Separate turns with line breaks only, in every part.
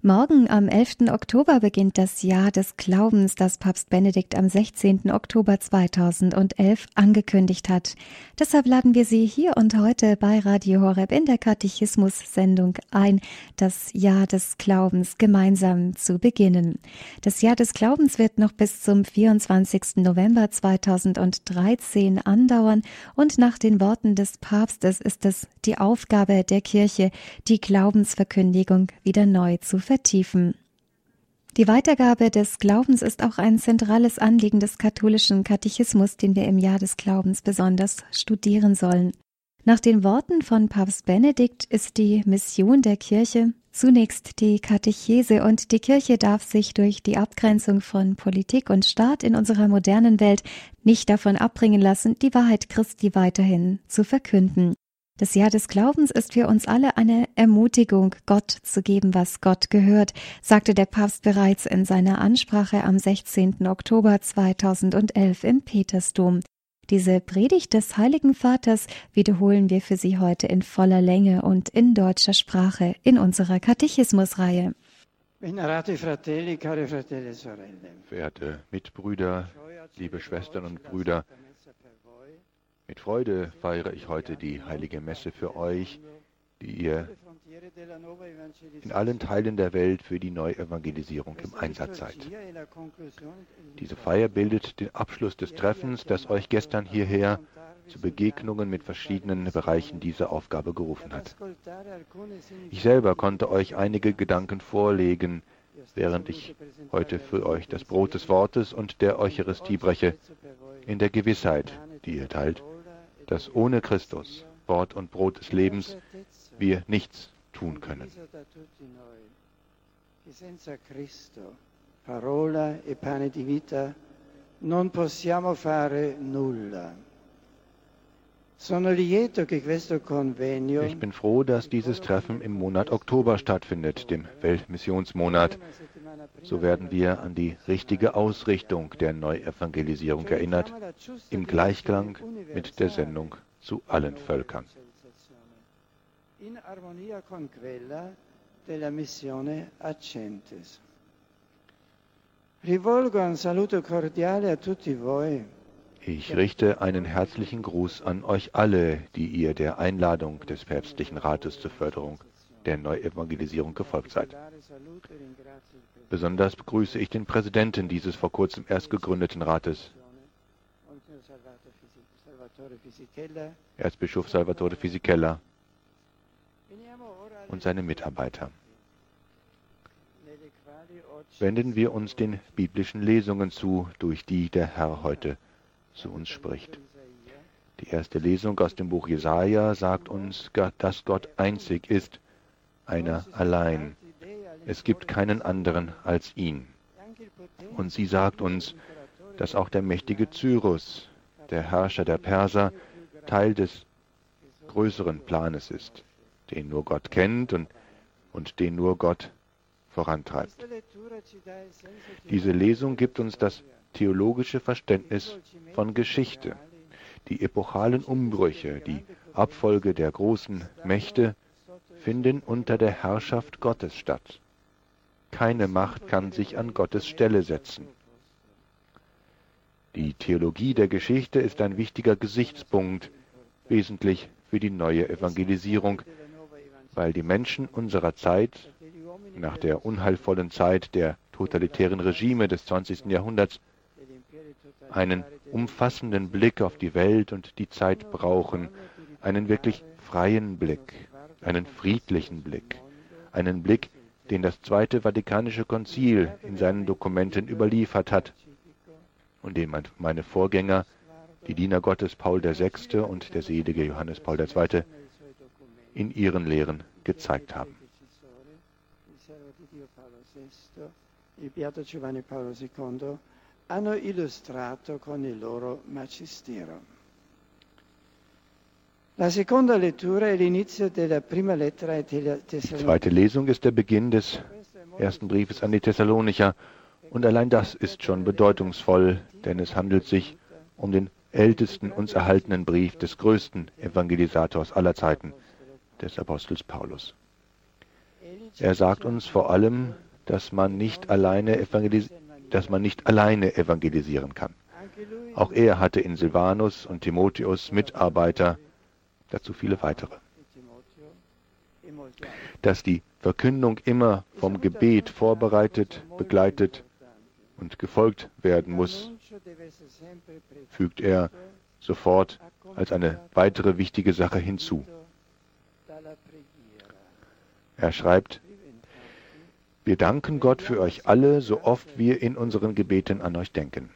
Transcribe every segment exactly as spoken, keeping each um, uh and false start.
Morgen am elften Oktober beginnt das Jahr des Glaubens, das Papst Benedikt am sechzehnten Oktober zweitausendelf angekündigt hat. Deshalb laden wir Sie hier und heute bei Radio Horeb in der Katechismus-Sendung ein, das Jahr des Glaubens gemeinsam zu beginnen. Das Jahr des Glaubens wird noch bis zum vierundzwanzigsten November zweitausenddreizehn andauern und nach den Worten des Papstes ist es die Aufgabe der Kirche, die Glaubensverkündigung wieder neu zu vertiefen. Die Weitergabe des Glaubens ist auch ein zentrales Anliegen des katholischen Katechismus, den wir im Jahr des Glaubens besonders studieren sollen. Nach den Worten von Papst Benedikt ist die Mission der Kirche zunächst die Katechese, und die Kirche darf sich durch die Abgrenzung von Politik und Staat in unserer modernen Welt nicht davon abbringen lassen, die Wahrheit Christi weiterhin zu verkünden. Das Jahr des Glaubens ist für uns alle eine Ermutigung, Gott zu geben, was Gott gehört, sagte der Papst bereits in seiner Ansprache am sechzehnten Oktober zweitausendelf im Petersdom. Diese Predigt des Heiligen Vaters wiederholen wir für Sie heute in voller Länge und in deutscher Sprache in unserer Katechismusreihe.
Verehrte Mitbrüder, liebe Schwestern und Brüder, mit Freude feiere ich heute die Heilige Messe für euch, die ihr in allen Teilen der Welt für die Neuevangelisierung im Einsatz seid. Diese Feier bildet den Abschluss des Treffens, das euch gestern hierher zu Begegnungen mit verschiedenen Bereichen dieser Aufgabe gerufen hat. Ich selber konnte euch einige Gedanken vorlegen, während ich heute für euch das Brot des Wortes und der Eucharistie breche, in der Gewissheit, die ihr teilt, dass ohne Christus, Wort und Brot des Lebens, wir nichts tun können.
Senza Cristo, parola e pane di vita, non possiamo fare nulla. Sono lieto che questo convegno.
Ich bin froh, dass dieses Treffen im Monat Oktober stattfindet, dem Weltmissionsmonat. So werden wir an die richtige Ausrichtung der Neuevangelisierung erinnert, im Gleichklang mit der Sendung zu allen Völkern.
In armonia con quella della missione Accentes. Rivolgo un saluto cordiale a tutti voi.
Ich richte einen herzlichen Gruß an euch alle, die ihr der Einladung des Päpstlichen Rates zur Förderung der Neuevangelisierung gefolgt seid. Besonders begrüße ich den Präsidenten dieses vor kurzem erst gegründeten Rates, Erzbischof Salvatore Fisichella, und seine Mitarbeiter. Wenden wir uns den biblischen Lesungen zu, durch die der Herr heute zu uns spricht. Die erste Lesung aus dem Buch Jesaja sagt uns, dass Gott einzig ist, einer allein. Es gibt keinen anderen als ihn. Und sie sagt uns, dass auch der mächtige Cyrus, der Herrscher der Perser, Teil des größeren Planes ist, den nur Gott kennt und, und den nur Gott vorantreibt. Diese Lesung gibt uns das theologische Verständnis von Geschichte, die epochalen Umbrüche, die Abfolge der großen Mächte finden unter der Herrschaft Gottes statt. Keine Macht kann sich an Gottes Stelle setzen. Die Theologie der Geschichte ist ein wichtiger Gesichtspunkt, wesentlich für die neue Evangelisierung, weil die Menschen unserer Zeit, nach der unheilvollen Zeit der totalitären Regime des zwanzigsten Jahrhunderts, einen umfassenden Blick auf die Welt und die Zeit brauchen, einen wirklich freien Blick, einen friedlichen Blick, einen Blick, den das Zweite Vatikanische Konzil in seinen Dokumenten überliefert hat und den meine Vorgänger, die Diener Gottes Paul der Sechste und der selige Johannes Paul der Zweite, in ihren Lehren gezeigt haben.
Il Beato Giovanni Paolo secondo hanno illustrato con il loro magistero. La seconda lettura è l'inizio della prima lettera ai Thessalonicher.
Die zweite Lesung ist der Beginn des ersten Briefes an die Thessalonicher, und allein das ist schon bedeutungsvoll, denn es handelt sich um den ältesten uns erhaltenen Brief des größten Evangelisators aller Zeiten, des Apostels Paulus. Er sagt uns vor allem, dass man nicht alleine, evangelis- dass man nicht alleine evangelisieren kann. Auch er hatte in Silvanus und Timotheus Mitarbeiter, dazu viele weitere. Dass die Verkündung immer vom Gebet vorbereitet, begleitet und gefolgt werden muss, fügt er sofort als eine weitere wichtige Sache hinzu. Er schreibt: Wir danken Gott für euch alle, so oft wir in unseren Gebeten an euch denken.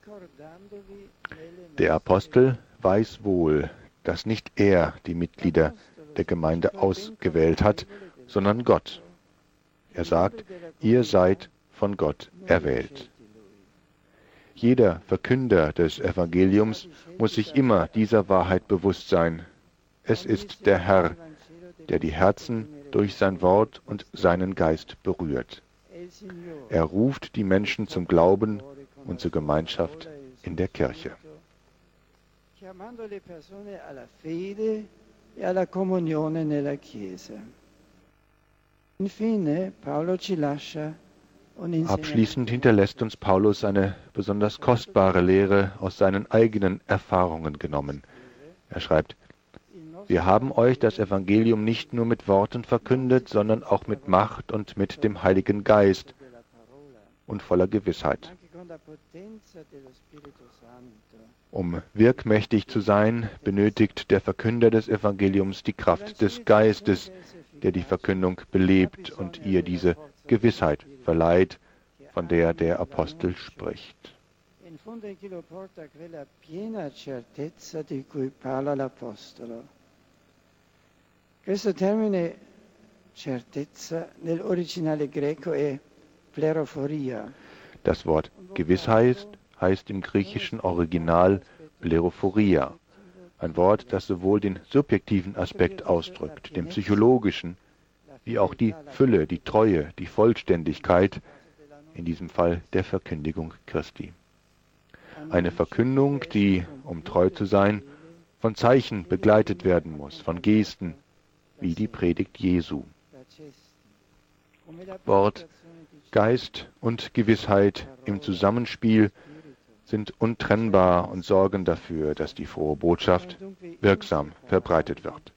Der Apostel weiß wohl, dass nicht er die Mitglieder der Gemeinde ausgewählt hat, sondern Gott. Er sagt, ihr seid von Gott erwählt. Jeder Verkünder des Evangeliums muss sich immer dieser Wahrheit bewusst sein. Es ist der Herr, der die Herzen durch sein Wort und seinen Geist berührt. Er ruft die Menschen zum Glauben und zur Gemeinschaft in der Kirche.
Chiamando le persone alla fede e alla comunione nella Chiesa. Infine, Paolo ci lascia un insegnamento.
Abschließend hinterlässt uns Paulus eine besonders kostbare Lehre aus seinen eigenen Erfahrungen genommen. Er schreibt: Wir haben euch das Evangelium nicht nur mit Worten verkündet, sondern auch mit Macht und mit dem Heiligen Geist und voller Gewissheit. Um wirkmächtig zu sein, benötigt der Verkünder des Evangeliums die Kraft des Geistes, der die Verkündung belebt und ihr diese Gewissheit verleiht, von der der Apostel spricht.
Questo termine certezza nell'originale greco è plerophoria.
Das Wort Gewissheit heißt im griechischen Original Plerophoria, ein Wort, das sowohl den subjektiven Aspekt ausdrückt, den psychologischen, wie auch die Fülle, die Treue, die Vollständigkeit, in diesem Fall der Verkündigung Christi. Eine Verkündung, die, um treu zu sein, von Zeichen begleitet werden muss, von Gesten, wie die Predigt Jesu. Wort, Geist und Gewissheit im Zusammenspiel sind untrennbar und sorgen dafür, dass die frohe Botschaft wirksam verbreitet wird.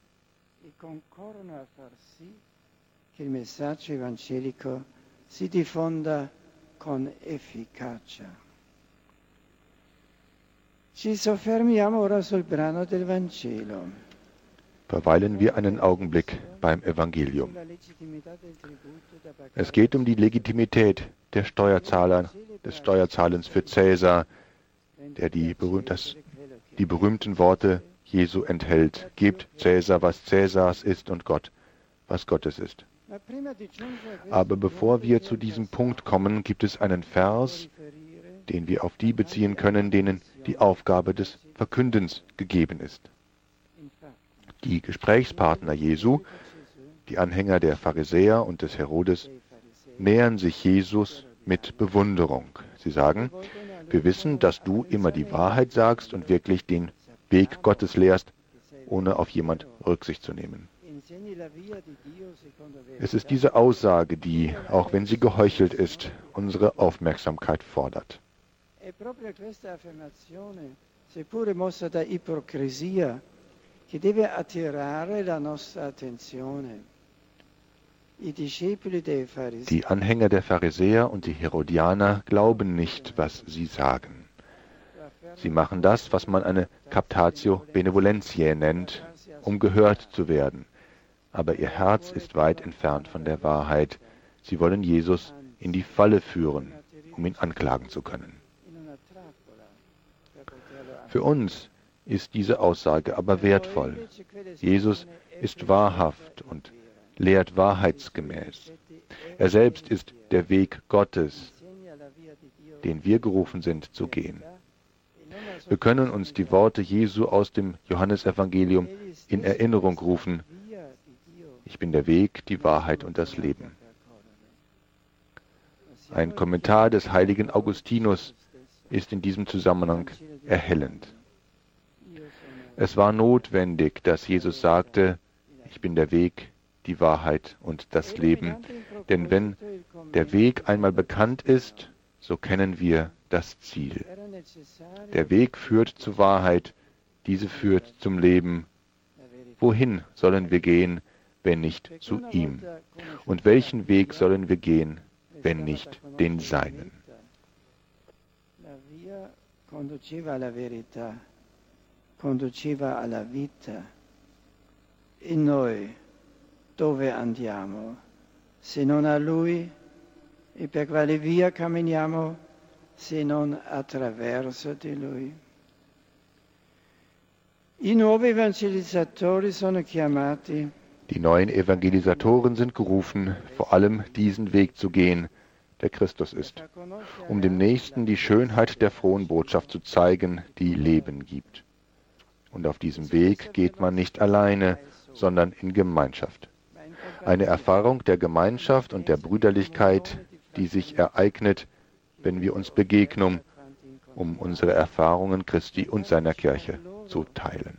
Che il messaggio evangelico si diffonda con efficacia. Ci soffermiamo ora sul brano del Vangelo.
Verweilen wir einen Augenblick beim Evangelium. Es geht um die Legitimität der Steuerzahler, des Steuerzahlens für Cäsar, der die, berühmt, das, die berühmten Worte Jesu enthält: Gebt Cäsar, was Cäsars ist, und Gott, was Gottes ist. Aber bevor wir zu diesem Punkt kommen, gibt es einen Vers, den wir auf die beziehen können, denen die Aufgabe des Verkündens gegeben ist. Die Gesprächspartner Jesu, die Anhänger der Pharisäer und des Herodes, nähern sich Jesus mit Bewunderung. Sie sagen: Wir wissen, dass du immer die Wahrheit sagst und wirklich den Weg Gottes lehrst, ohne auf jemand Rücksicht zu nehmen. Es ist diese Aussage, die, auch wenn sie geheuchelt ist, unsere Aufmerksamkeit fordert.
Che deve attirare la nostra attenzione. I discepoli dei Farisei.
Die Anhänger der Pharisäer und die Herodianer glauben nicht, was sie sagen. Sie machen das, was man eine Captatio Benevolentiae nennt, um gehört zu werden. Aber ihr Herz ist weit entfernt von der Wahrheit. Sie wollen Jesus in die Falle führen, um ihn anklagen zu können. Für uns ist diese Aussage aber wertvoll. Jesus ist wahrhaft und lehrt wahrheitsgemäß. Er selbst ist der Weg Gottes, den wir gerufen sind zu gehen. Wir können uns die Worte Jesu aus dem Johannesevangelium in Erinnerung rufen: Ich bin der Weg, die Wahrheit und das Leben. Ein Kommentar des heiligen Augustinus ist in diesem Zusammenhang erhellend. Es war notwendig, dass Jesus sagte: Ich bin der Weg, die Wahrheit und das Leben. Denn wenn der Weg einmal bekannt ist, so kennen wir das Ziel. Der Weg führt zur Wahrheit, diese führt zum Leben. Wohin sollen wir gehen, wenn nicht zu ihm? Und welchen Weg sollen wir gehen, wenn nicht den seinen?
Conduceva alla verità, conduceva alla vita. In noi dove andiamo, se non a Lui, e per quale via camminiamo, se non attraverso di Lui? I nuovi evangelizzatori sono chiamati.
Die neuen Evangelisatoren sind gerufen, vor allem diesen Weg zu gehen, der Christus ist, um dem Nächsten die Schönheit der frohen Botschaft zu zeigen, die Leben gibt. Und auf diesem Weg geht man nicht alleine, sondern in Gemeinschaft. Eine Erfahrung der Gemeinschaft und der Brüderlichkeit, die sich ereignet, wenn wir uns begegnen, um unsere Erfahrungen Christi und seiner Kirche zu teilen.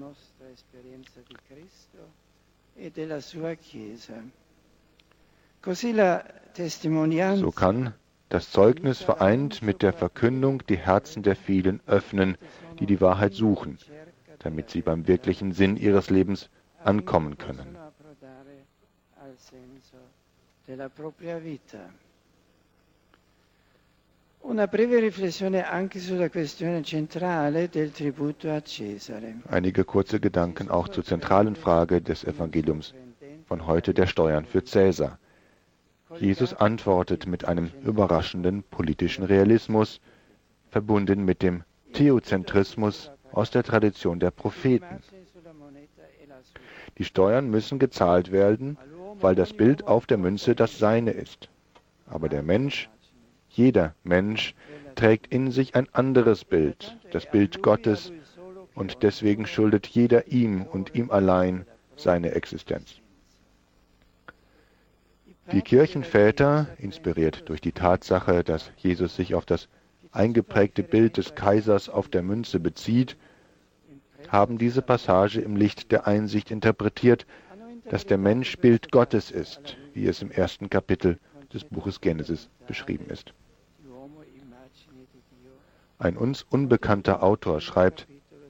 So kann das Zeugnis vereint mit der Verkündung die Herzen der vielen öffnen, die die Wahrheit suchen, damit sie beim wirklichen Sinn ihres Lebens ankommen können. Einige kurze Gedanken auch zur zentralen Frage des Evangeliums von heute, der Steuern für Cäsar. Jesus antwortet mit einem überraschenden politischen Realismus, verbunden mit dem Theozentrismus aus der Tradition der Propheten. Die Steuern müssen gezahlt werden, weil das Bild auf der Münze das Seine ist. Aber der Mensch, jeder Mensch, trägt in sich ein anderes Bild, das Bild Gottes, und deswegen schuldet jeder ihm und ihm allein seine Existenz. Die Kirchenväter, inspiriert durch die Tatsache, dass Jesus sich auf das eingeprägte Bild des Kaisers auf der Münze bezieht, haben diese Passage im Licht der Einsicht interpretiert, dass der Mensch Bild Gottes ist, wie es im ersten Kapitel des Buches Genesis beschrieben ist. Ein uns unbekannter Autor schreibt,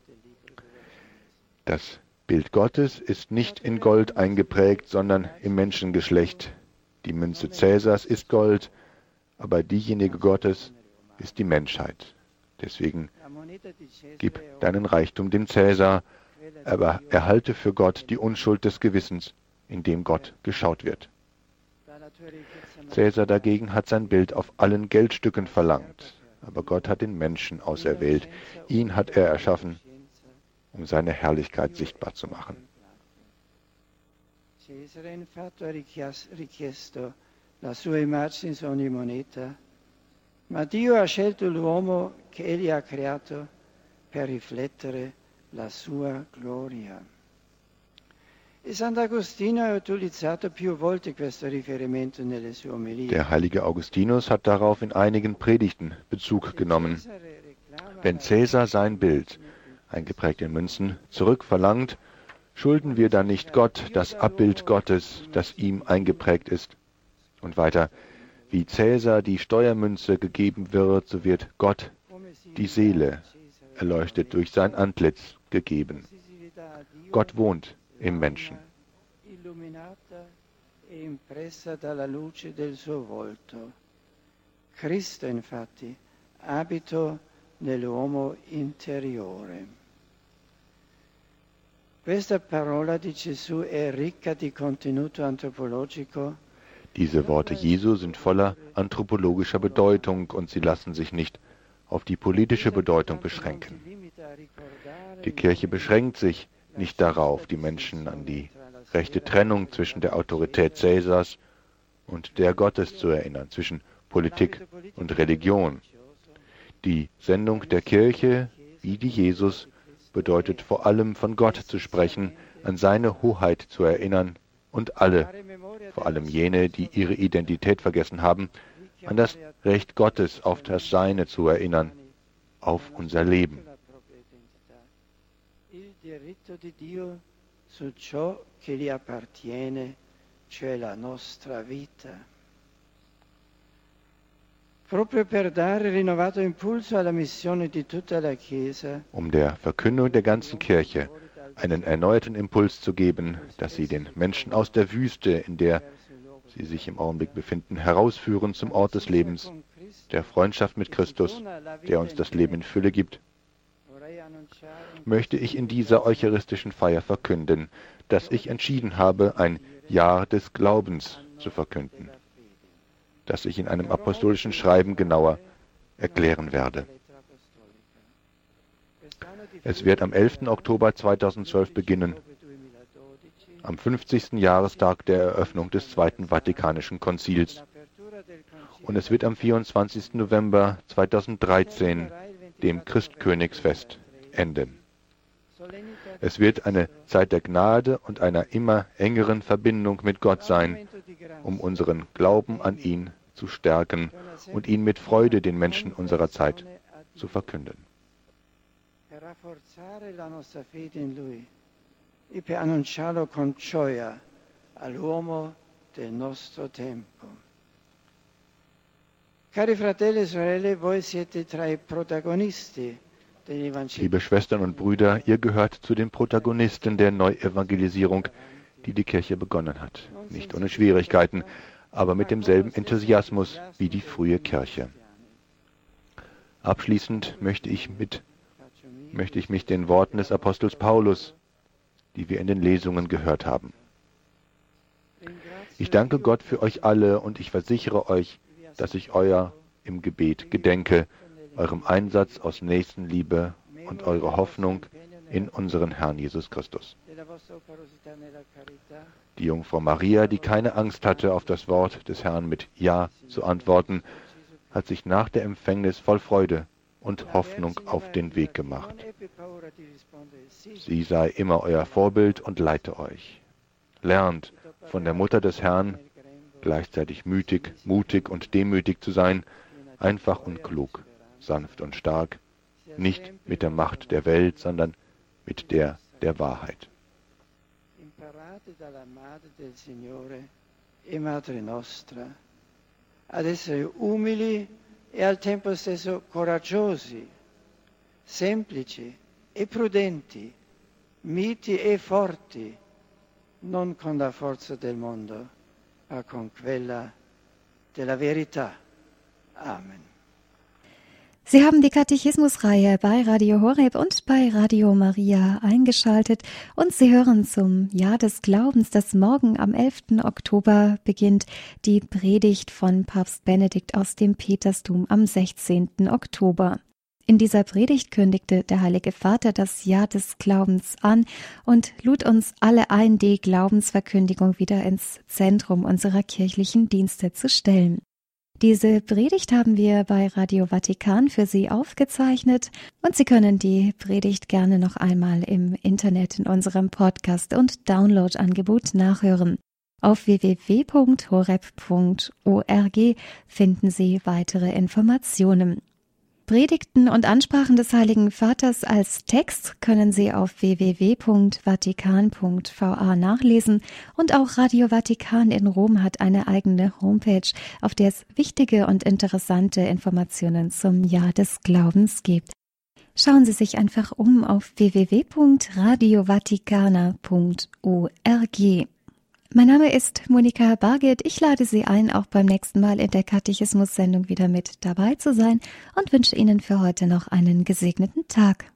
das Bild Gottes ist nicht in Gold eingeprägt, sondern im Menschengeschlecht. Die Münze Cäsars ist Gold, aber diejenige Gottes ist die Menschheit. Deswegen gib deinen Reichtum dem Cäsar, aber erhalte für Gott die Unschuld des Gewissens, in dem Gott geschaut wird. Cäsar dagegen hat sein Bild auf allen Geldstücken verlangt, aber Gott hat den Menschen auserwählt. Ihn hat er erschaffen, um seine Herrlichkeit sichtbar zu machen.
Cesare infatti ha richiesto la sua immagine su ogni moneta, ma Dio ha scelto l'uomo che egli ha creato per riflettere la sua gloria. E Sant'Agostino ha utilizzato più volte questo riferimento nelle sue omelie.
Der heilige Augustinus hat darauf in einigen Predigten Bezug genommen. Wenn Cäsar sein Bild, eingeprägt in Münzen, zurückverlangt, schulden wir dann nicht Gott das Abbild Gottes, das ihm eingeprägt ist? Und weiter, wie Cäsar die Steuermünze gegeben wird, so wird Gott die Seele, erleuchtet durch sein Antlitz, gegeben. Gott wohnt im Menschen.
Cristo infatti abito nell'uomo interiore. Questa parola di Gesù è ricca di contenuto antropologico.
Diese Worte Jesu sind voller anthropologischer Bedeutung und sie lassen sich nicht auf die politische Bedeutung beschränken. Die Kirche beschränkt sich nicht darauf, die Menschen an die rechte Trennung zwischen der Autorität Cäsars und der Gottes zu erinnern, zwischen Politik und Religion. Die Sendung der Kirche, wie die Jesus, bedeutet vor allem von Gott zu sprechen, an seine Hoheit zu erinnern und alle, vor allem jene, die ihre Identität vergessen haben, an das Recht Gottes auf das Seine zu erinnern, auf unser Leben.
cioè la nostra vita. Proprio per dare rinnovato impulso alla missione di tutta la Chiesa,
um der Verkündung der ganzen Kirche einen erneuerten Impuls zu geben, dass sie den Menschen aus der Wüste, in der sie sich im Augenblick befinden, herausführen zum Ort des Lebens, der Freundschaft mit Christus, der uns das Leben in Fülle gibt, möchte ich in dieser eucharistischen Feier verkünden, dass ich entschieden habe, ein Jahr des Glaubens zu verkünden, das ich in einem apostolischen Schreiben genauer erklären werde. Es wird am elften Oktober zweitausendzwölf beginnen, am fünfzigsten Jahrestag der Eröffnung des Zweiten Vatikanischen Konzils. Und es wird am vierundzwanzigsten November zweitausenddreizehn, dem Christkönigsfest, enden. Es wird eine Zeit der Gnade und einer immer engeren Verbindung mit Gott sein, um unseren Glauben an ihn zu stärken und ihn mit Freude den Menschen unserer Zeit zu verkünden.
Per rafforzare la nostra fede in Lui e per annunciarlo con gioia all'uomo del nostro tempo. Cari fratelli e sorelle, voi siete tra i protagonisti degli Evangeli.
Liebe Schwestern und Brüder, ihr gehört zu den Protagonisten der Neuevangelisierung, die die Kirche begonnen hat. Nicht ohne Schwierigkeiten, aber mit demselben Enthusiasmus wie die frühe Kirche. Abschließend möchte ich, mit, möchte ich mich den Worten des Apostels Paulus, die wir in den Lesungen gehört haben. Ich danke Gott für euch alle und ich versichere euch, dass ich euer im Gebet gedenke, eurem Einsatz aus Nächstenliebe und eure Hoffnung in unseren Herrn Jesus Christus. Die Jungfrau Maria, die keine Angst hatte, auf das Wort des Herrn mit Ja zu antworten, hat sich nach der Empfängnis voll Freude und Hoffnung auf den Weg gemacht. Sie sei immer euer Vorbild und leite euch. Lernt von der Mutter des Herrn, gleichzeitig mütig, mutig und demütig zu sein, einfach und klug, sanft und stark, nicht mit der Macht der Welt, sondern mit der der Wahrheit.
Imparate dalla Madre del Signore e Madre nostra ad essere umili e al tempo stesso coraggiosi, semplici e prudenti, miti e forti, non con la forza del mondo, ma con quella della verità. Amen.
Sie haben die Katechismusreihe bei Radio Horeb und bei Radio Maria eingeschaltet und Sie hören zum Jahr des Glaubens, das morgen am elften Oktober beginnt, die Predigt von Papst Benedikt aus dem Petersdom am sechzehnten Oktober. In dieser Predigt kündigte der Heilige Vater das Jahr des Glaubens an und lud uns alle ein, die Glaubensverkündigung wieder ins Zentrum unserer kirchlichen Dienste zu stellen. Diese Predigt haben wir bei Radio Vatikan für Sie aufgezeichnet und Sie können die Predigt gerne noch einmal im Internet in unserem Podcast- und Download-Angebot nachhören. Auf w w w punkt horeb punkt org finden Sie weitere Informationen. Predigten und Ansprachen des Heiligen Vaters als Text können Sie auf w w w punkt vatikan punkt v a nachlesen und auch Radio Vatikan in Rom hat eine eigene Homepage, auf der es wichtige und interessante Informationen zum Jahr des Glaubens gibt. Schauen Sie sich einfach um auf w w w punkt radio vaticana punkt org. Mein Name ist Monika Barget. Ich lade Sie ein, auch beim nächsten Mal in der Katechismus-Sendung wieder mit dabei zu sein und wünsche Ihnen für heute noch einen gesegneten Tag.